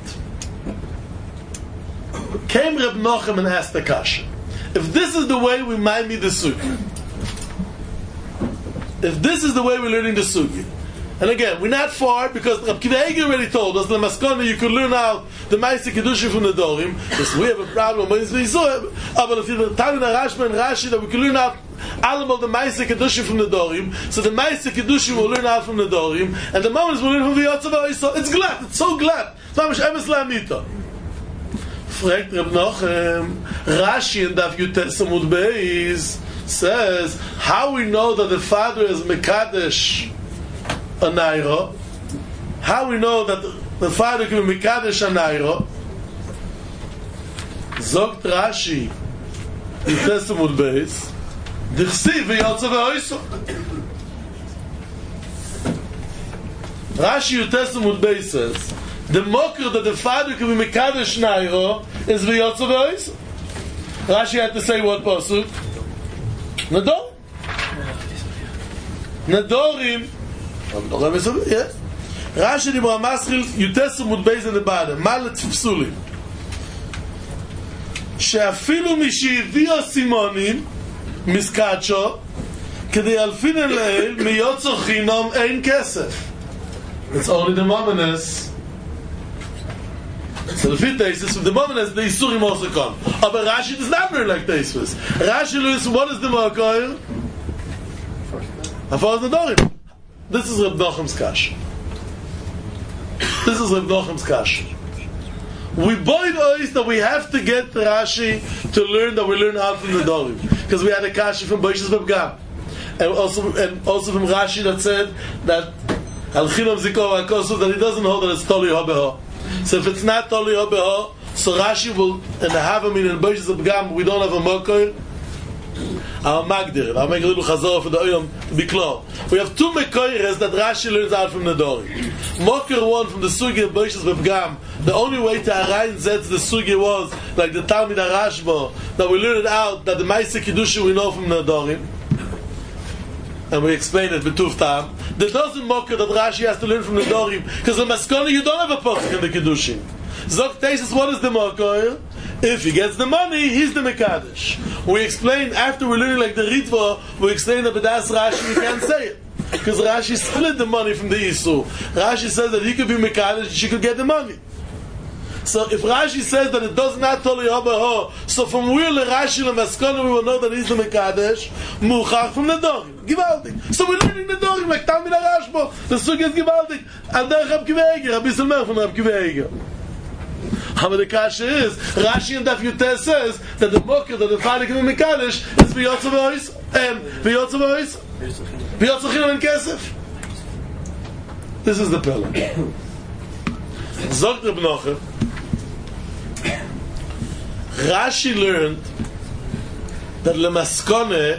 Came Reb Nochem and asked the Kasha, if this is the way we might be the Sukkah, if this is the way we're learning the Sugi, and again, we're not far because Rab Kiva Eger already told us the Maskana you could learn out the Maise Kiddushin from the Dorim. Because we have a problem, but if you Tamid HaRashba and Rashi that we can learn out Alamal the Maise Kiddushin from the Dorim, so the Maise Kiddushin will learn out from the Dorim, and the Mamones will learn from V'yotza V'oisa. It's glad, it's so glad. It's mamish emes la'amita. Fragt Reb Nochem, Rashi and Daf Yutes Amud Beis says, how we know that the father is Mekadesh a Naira? How we know that the father can be Mekadesh a Naira? Zogt Rashi, Yutes Amud Beis, Dichsiv V'yotza V'oisa. Rashi Yutes Amud Beis says, the mocker that the father can be Mekadesh Naira is V'yotza V'oisa. Rashi had to say what pasuk? Nadorim. Yes. Rashi Dibra Maschil Yutes Amud Beis in the bottom. Malet Psulim. She'afilu mishiviyo simonim miskacho kedei alfin eleil miyotzo chinom ein kesef. It's only the Momenes. So the fifth Teisus with the Momenes, the Isurim also come. But Rashi does not learn like Teisus. Rashi learns what is the Mokoir? As far as the Dorim. This is Reb Nochem's Kash. This is Reb Nochem's kasha. We both always that we have to get Rashi to learn that we learn out from the Dorim, because we had a kasha from Boishas Babgam, and also from Rashi that said that Al Chinam Zikor HaKosov, that he doesn't hold that it's Toli Hobeho. So if it's not Toli Hobeho, so Rashi will, and the Havamin and Boishas Babgam, we don't have a Mokor. I'll magdir it. I'll make a little chazor for the Oyom to be clear. We have two Mekoires that Rashi learns out from the Dorim. Mokor one from the Sugi of Boishas Babgam. The only way to Arayin Zetz the Sugi was, like the Talmid HaRashba, that we learned it out, that the Maaseh Kiddushin we know from the Dorim. And we explain it with Tuf Tam. There doesn't Mokor that Rashi has to learn from the Dorim, because in Maskoni you don't have a Posuk in the Kiddushin. Zok Tesis, what is the Mokor? If he gets the money, he's the Mekadesh. We explain, after we're learning like the Ritva, we explain that B'das Rashi we can't say it. Because Rashi split the money from the Yisur. Rashi says that he could be Mekadesh, she could get the money. So if Rashi says that it does not totally Hobeho, so from where Rashi Lemaskona we will know that he's the Mekadesh, Muchach from the Dorim. Givaldik. So we're learning the Dorim like Talmid HaRashba. The Sugi is Givaldik. Al Derech Rab Kiva Eiger, Rabbi Silmer from Rab Kiva Eiger. However, the kasha is Rashi and Daf Yuteh says that the Mokor that the Father can be Mekadesh is V'yotzav Chinam and Kesef. This is the pillar. Zok Reb Nochem, Rashi learned that Lemaskone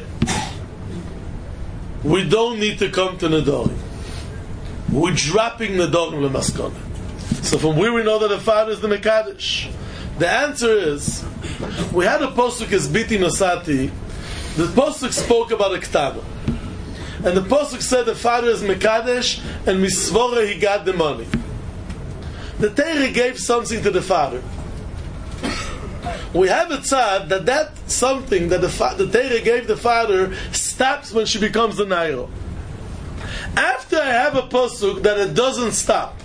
we don't need to come to Nedorim. We're dropping Nedorim Lemaskone. So from where we know that the Father is the Mekadesh? The answer is, we had a Posuk as Biti Nosati. The Posuk spoke about a Ktana. And the Posuk said the Father is Mekadesh, and Misvora he got the money. The Torah gave something to the Father. We have a tzad that something that the Torah gave the Father stops when she becomes the Nairo. After I have a Posuk that it doesn't stop,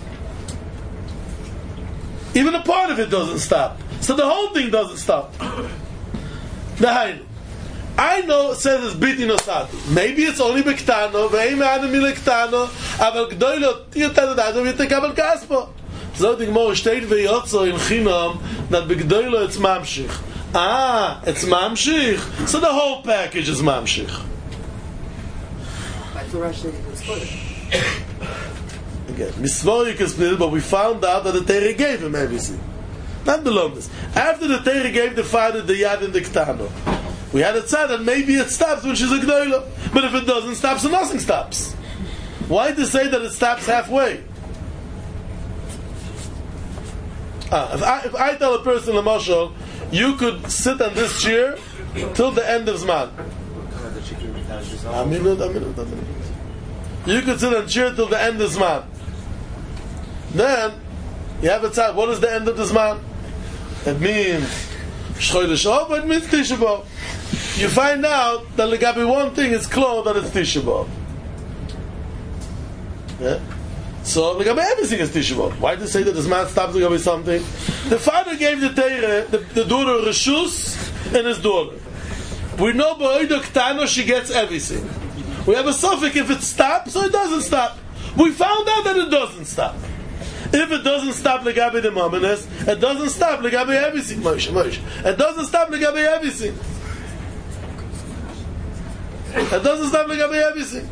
even a part of it doesn't stop. So the whole thing doesn't stop. I know it says it's Biti Nosati. Maybe it's only Bektano, Ve'im Adam Milektano, Aval Gdoilo, Tiyotad Adam Yitekabel Kaspo. So the Gemara steht Ve'yotzo in Chinam, that Begdoilo it's Mamshich. It's Mamshich. So the whole package is Mamshich. I thought Rashi was split. Again, Misvorik is split, but we found out that the Torah gave him everything. Not the longest. After the Torah gave the Father the Yad and the Ktano, we had a tzad that maybe it stops when she's a Gdoilo. But if it doesn't stop, so nothing stops. Why to say that it stops halfway? If I tell a person, Lamashal, you could sit on this chair till the end of Zman. A minute. You could sit on the chair till the end of Zman. Then, you have a tzad. What is the end of the Zman? It means Shchodesh Av, it means Tisha B'Av. You find out that Legabi one thing is clear that it's Tisha B'Av. Yeah? So Legabi everything is Tisha B'Av. Why do you say that the Zman stops Legabi something? The father gave the Teire, the daughter Reshus and his daughter. We know Ba'oido Ktano she gets everything. We have a suffix if it stops or it doesn't stop. We found out that it doesn't stop. If it doesn't stop Legabi the Mominus, it doesn't stop Legabi everything. Moshe. It doesn't stop Legabi everything. It doesn't stop Legabi everything.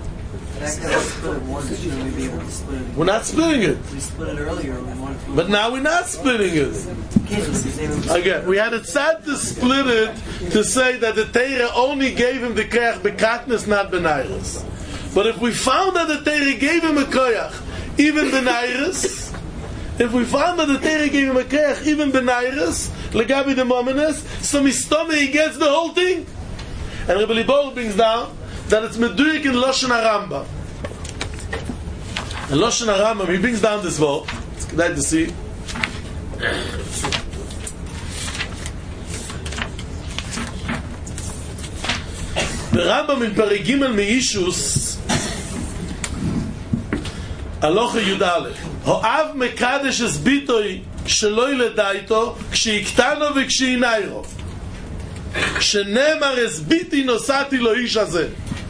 We're not splitting it. We split it earlier. But now we're not splitting it. Again, we had it sad to split it to say that the Torah only gave him the koyach bekatnus, not benayris. But if we found that the Torah gave him a koyach, even benayris, if we found that the Torah gave him a koyach, even benayris, legabi the mominus, so mistome he gets the whole thing. And Rebbe Libor brings down that it's meduik in Loshen HaRambam. In Loshen HaRambam, he brings down this word. It's good to see. The Rambam in Perek Gimel Meishus, Alocha Yud Aleph, Ho'av mekadesh es bitoi sheloi ledaito kshiktano v'kshinayro. שנאמר הסביתי נוסעתי לו איש הזה.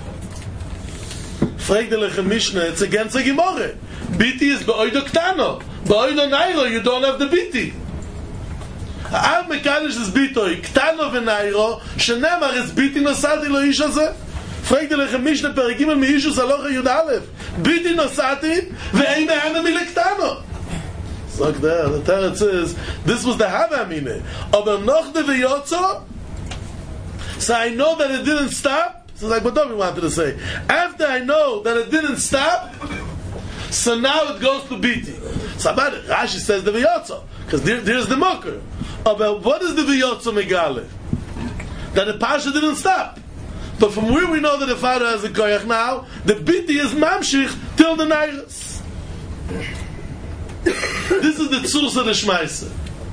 fragt der Lechem Mishnah, it's against the Gemara. Biti is beoido ktano. Ba'oida nairo, you don't have the biti. Ha'av mekadosh is bitoi, ktano v'nairo, shenemar is biti nosati lo ish hazeh. Fragt lechem Mishnah Perek Gimel Meishus Halacha Yud Aleph. Biti nosati ve'ei me'ana milektano. So there, the Torah says, this was the Havamine. Aber noch de v'yotzo, so I know that it didn't stop. So like what David wanted to say. After I know that it didn't stop, so now it goes to Biti. So about it, Rashi says the v'yotzo, because there's the mocker. But what is the v'yotzo megale? That the Pasha didn't stop. But from where we know that the father has a koyach now, the Biti is mamshich till the Nairas. This is the tzurs of the Shmaisa.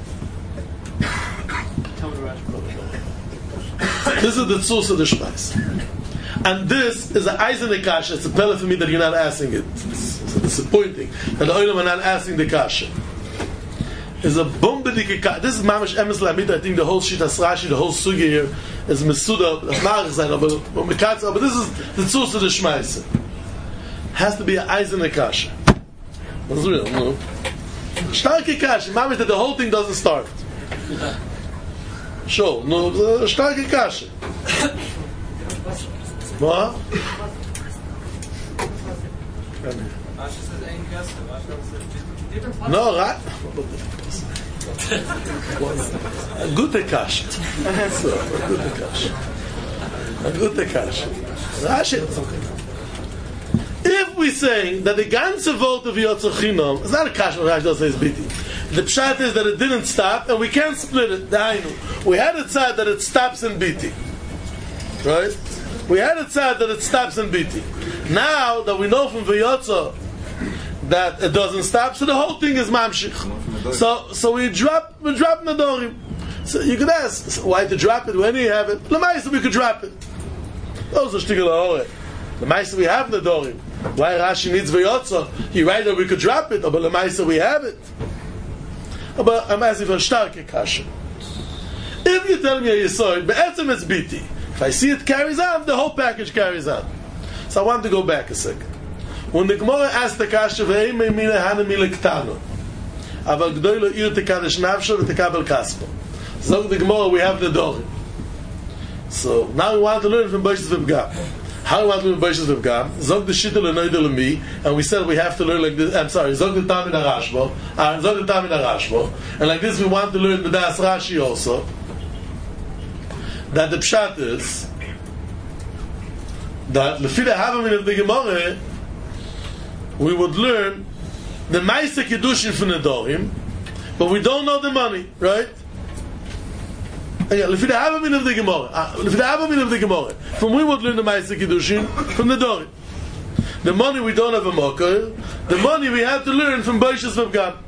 This is the tzurs of the Shmaisa. And this is an Eisen Kasha. It's a pelle for me that you're not asking it. It's disappointing that the Olam are not asking the Kasha. Is a bombadike Kasha. This is Mamash Emes Lamid. I think the whole Shitas Rashi, the whole Sugi here is Mesuda, but this is the tzurs of the Shmaisa. Has to be an Eisen Kasha. That's real, no? Starke Kasha. Mamish that the whole thing doesn't start. Sure, no, starke Kasha. What? No, right? A gute Kasha. A gute Kasha. Rashi. If we say that the ganze vote of Yotzer Chinam, it's not a Kasha, Rashi doesn't say it's biti. The pshat is that it didn't stop, and we can't split it. We had it said that it stops in biti. Right? We had it said that it stops in biti. Now that we know from V'yotzer that it doesn't stop, so the whole thing is mamshich. So we drop Nadorim. So you could ask, why to drop it when you have it? L'maisa we could drop it. Those are shtigel ha'oreh. L'maisa we have Nadorim. Why Rashi needs V'yotzer? He write that we could drop it, but l'maisa we have it. But I'm asking for a starke Kasha. If you tell me a Yesod, be'etzem it's biti. If I see it carries on, the whole package carries on. So I want to go back a second. When the Gemara asked the Kasha, ve'emei mine hana mile ktano, aval gdoi lo ir tekadesh nafsho v'tekabel kaspo. So the Gemara, we have the Dorim. So now we want to learn from Boishas V'Pgam. How do we want to learn from Boishas V'Pgam? Zog the Shita l'noide l'mi, and we said we have to learn like this. I'm sorry, Zog the Tamid HaRashbo, Zog the Tamid HaRashbo, and like this we want to learn the Das Rashi also. That the pshat is that lefi the Havamin of the Gemara we would learn the Maisa Kiddushin from the Dorim, but we don't know the money, right? Lefi the Havamin of the Gemara, lefi the Havamin of the Gemara, from we would learn the Maisa Kiddushin from the Dorim. The money we don't have a Mokar. The money we have to learn from Boishas V'Pgam.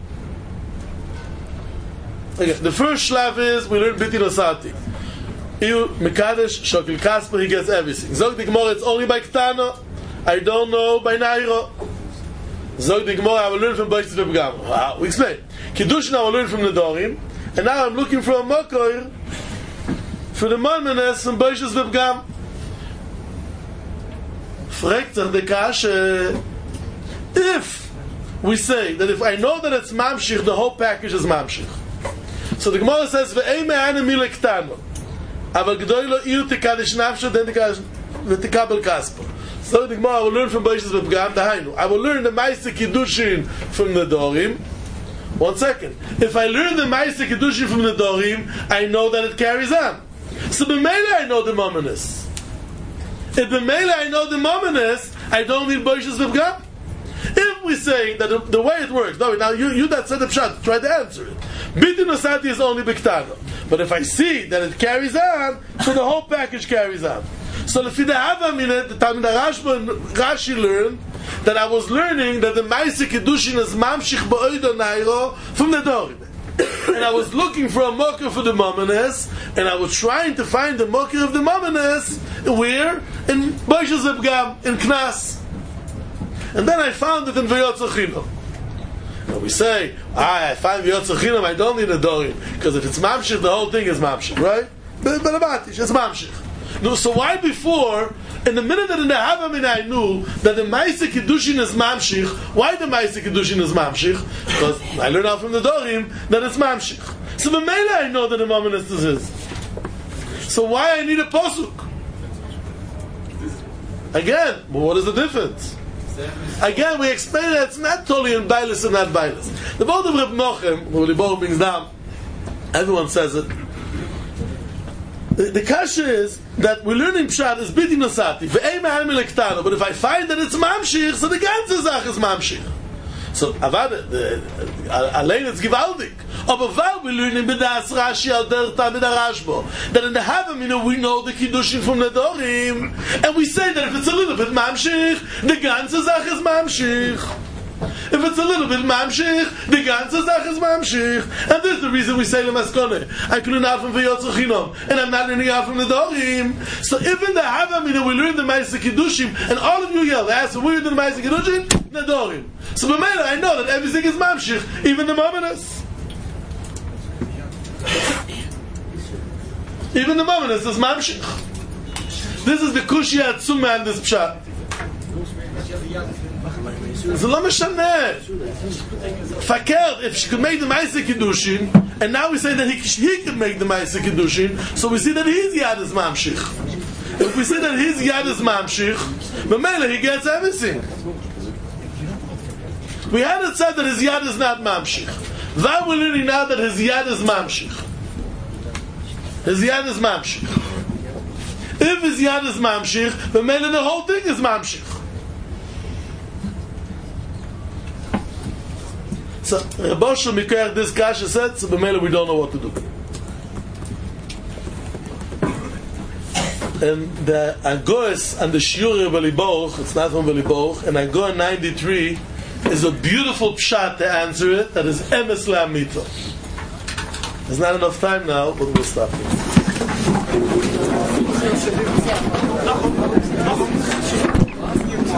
The first shlav is we learn Biti Nosati. Il Mekadesh Shokil Kasper, he gets everything. Zog the Gemara, it's only by Ktana. I don't know by Nairo. Zog the Gemara, I will learn from Boishas V'Pgam. Wow, we explain. Kiddushin I will learn from the Dorim, and now I'm looking for a Mokor for the Monmanes from Boishas V'Pgam. Fragt sich the Kasha, if we say that if I know that it's Mamshich, the whole package is Mamshich. So the Gemara says, ve'ei me'ana mile ktano. Aber g'doi lo ir tekadesh nafsho, then tekabel kaspo. So the Gemara, I will learn from Boishas V'Pgam, dahainu. I will learn the Maisa Kiddushin from the Dorim. 1 second. If I learn the Maisa Kiddushin from the Dorim, I know that it carries on. So b'meila I know the Mominus. If b'meila I know the Mominus, I don't need Boishas V'Pgam. If we say that the way it works, no, now you that said the pshat, try to answer it. Biti Nosati is only B'Ktano. But if I see that it carries on, so the whole package carries on. So the Havamina, the Talmid HaRashbo and Rashi learned that I was learning that the Maisa Kiddushin is Mamshich Ba'oida Nairo from the Dorim. And I was looking for a Mokher for the Mominus, and I was trying to find the Mokher of the Mominus, where? In Boishas V'Pgam, in Knas. And then I found it in V'yotzer Chinam. And we say, I find V'yotzer Chinam, I don't need a Dorim, because if it's Mamshich, the whole thing is Mamshich, right? But Abatish, it's Mamshich. No, so why before, in the minute that in the Havamina I knew that the Maisa Kiddushin is Mamshich, why the Maisa Kiddushin is Mamshich? Because I learned out from the Dorim that it's Mamshich. So the Mela I know that the Mamonis is his. So why I need a Posuk? Again, well, what is the difference? Again, we explain that it's not totally in Bailis and not Bailis. The Vod of Reb Nochem, who Libor brings down, everyone says it. The kasha is that we're learning Pshat is Bidi Nosati, but if I find that it's Mamshich, so the ganze Sach is Mamshich. So, Avad, allein it's gewaltig. Aber weil wir lernen B'das Rashi al der Tamid HaRashbo, that in the Havamina we know the Kiddushin from the Dorim, and we say that if it's a little bit Mamshich, the ganze Sach is Mamshich. If it's a little bit Mamshich, the ganze Sach is Mamshich. And this is the reason we say Lemaskone. I couldn't have from V'yotzor Chinom, and I'm not learning out from the Dorim. So if in the Havamina we learn the Ma'aseh Kiddushim, and all of you yell, ask what we're doing the Ma'aseh Kiddushin, the Dorim. So B'meila, I know that everything is Mamshich, even the Mominus. Even the Mominus is Mamshich. This is the Kushya Atzuma and this Pshat. So lo mishaneh. Fakir, if she could make the Ma'aseh Kiddushin, and now we say that he can make the Ma'aseh Kiddushin, so we see that his Yad is Mamshich. If we say that his Yad is Mamshich, B'meila, he gets everything. We hadn't said that his Yad is not Mamshich. Why we're learning now that his Yad is Mamshich? His Yad is Mamshich. If his Yad is Mamshich, B'meila, the whole thing is Mamshich. So, Rebosha Mikoyach, this Kasha said, so B'meila we don't know what to do. And the Agoes and the Shiur B'liboch, it's not from B'liboch, and Agoa 93 is a beautiful pshat to answer it, that is Emes Le'amito. There's not enough time now, but we'll stop here.